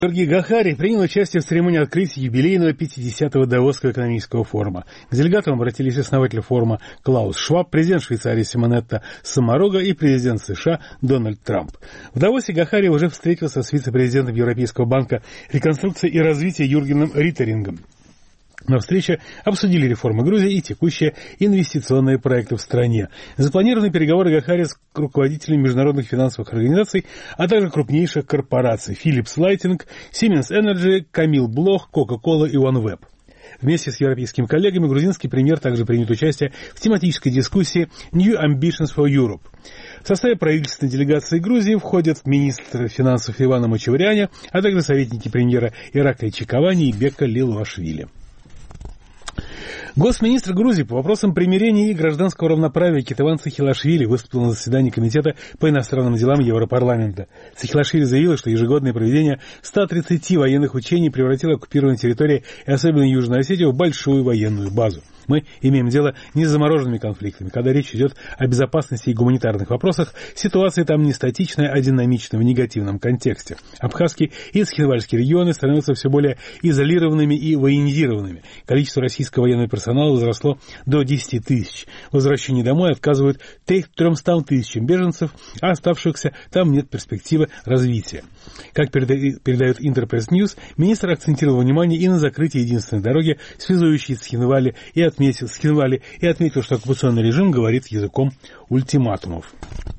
Георгий Гахари принял участие в церемонии открытия юбилейного 50-го Давосского экономического форума. К делегатам обратились основатель форума Клаус Шваб, президент Швейцарии Симонетта Соморога и президент США Дональд Трамп. В Давосе Гахари уже встретился с вице-президентом Европейского банка реконструкции и развития Юргеном Риттерингом. На встрече обсудили реформы Грузии и текущие инвестиционные проекты в стране. Запланированы переговоры Гахари с руководителями международных финансовых организаций, а также крупнейших корпораций Philips Lighting, Siemens Energy, Camil Bloch, Coca-Cola и OneWeb. Вместе с европейскими коллегами грузинский премьер также примет участие в тематической дискуссии New Ambitions for Europe. В составе правительственной делегации Грузии входят министр финансов Ивана Мачевряня, а также советники премьера Ираклия Чикавани и Бека Лилуашвили. Госминистр Грузии по вопросам примирения и гражданского равноправия Кетеван Цихилашвили выступил на заседании Комитета по иностранным делам Европарламента. Цихилашвили заявил, что ежегодное проведение 130 военных учений превратило оккупированные территории, и особенно Южную Осетию, в большую военную базу. Мы имеем дело не с замороженными конфликтами. Когда речь идет о безопасности и гуманитарных вопросах, ситуация там не статичная, а динамичная в негативном контексте. Абхазский и Цхинвальский регионы становятся все более изолированными и военизированными. Количество российского военного персонала возросло до 10 тысяч. В возвращении домой отказывают 300 тысячам беженцев, а оставшихся там нет перспективы развития. Как передает Интерпресс Ньюс, министр акцентировал внимание и на закрытии единственной дороги, связующей Цхинвали и отметил, что оккупационный режим говорит языком ультиматумов.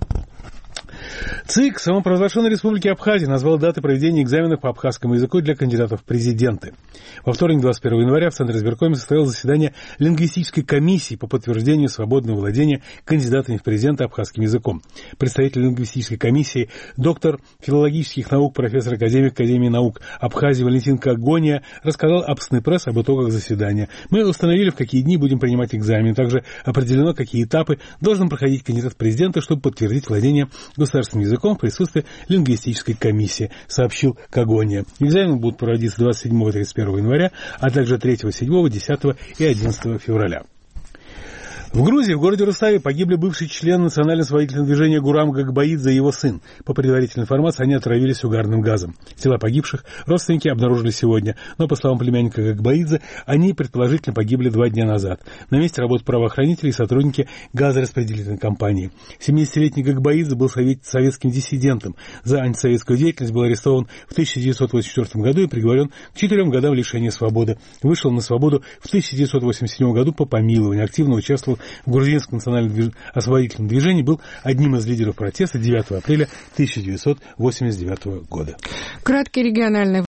ЦИК самопровозглашенной Республики Абхазия назвал даты проведения экзаменов по абхазскому языку для кандидатов в президенты. Во вторник, 21 января, в Центре избиркома состоялось заседание лингвистической комиссии по подтверждению свободного владения кандидатами в президенты абхазским языком. Представитель лингвистической комиссии, доктор филологических наук, профессор Академии наук Абхазии Валентин Кагония рассказал Абсны пресс об итогах заседания. Мы установили, в какие дни будем принимать экзамен. Также определено, какие этапы должен проходить кандидат в президенты, чтобы подтвердить владение государственным языком в присутствии лингвистической комиссии, сообщил Кагония. Экзамены будут проводиться 27 и 31 января, а также 3, 7, 10 и 11 февраля. В Грузии, в городе Руставе, погибли бывший член национально-освободительного движения Гурам Гагбаидзе и его сын. По предварительной информации, они отравились угарным газом. Тела погибших родственники обнаружили сегодня, но, по словам племянника Гагбаидзе, они предположительно погибли 2 дня назад. На месте работают правоохранители и сотрудники газораспределительной компании. 70-летний Гагбаидзе был советским диссидентом. За антисоветскую деятельность был арестован в 1984 году и приговорен к 4 годам лишения свободы. Вышел на свободу в 1987 году по помилованию. Активно участвовал в грузинском национальном освободительном движении, был одним из лидеров протеста 9 апреля 1989 года. Краткий региональный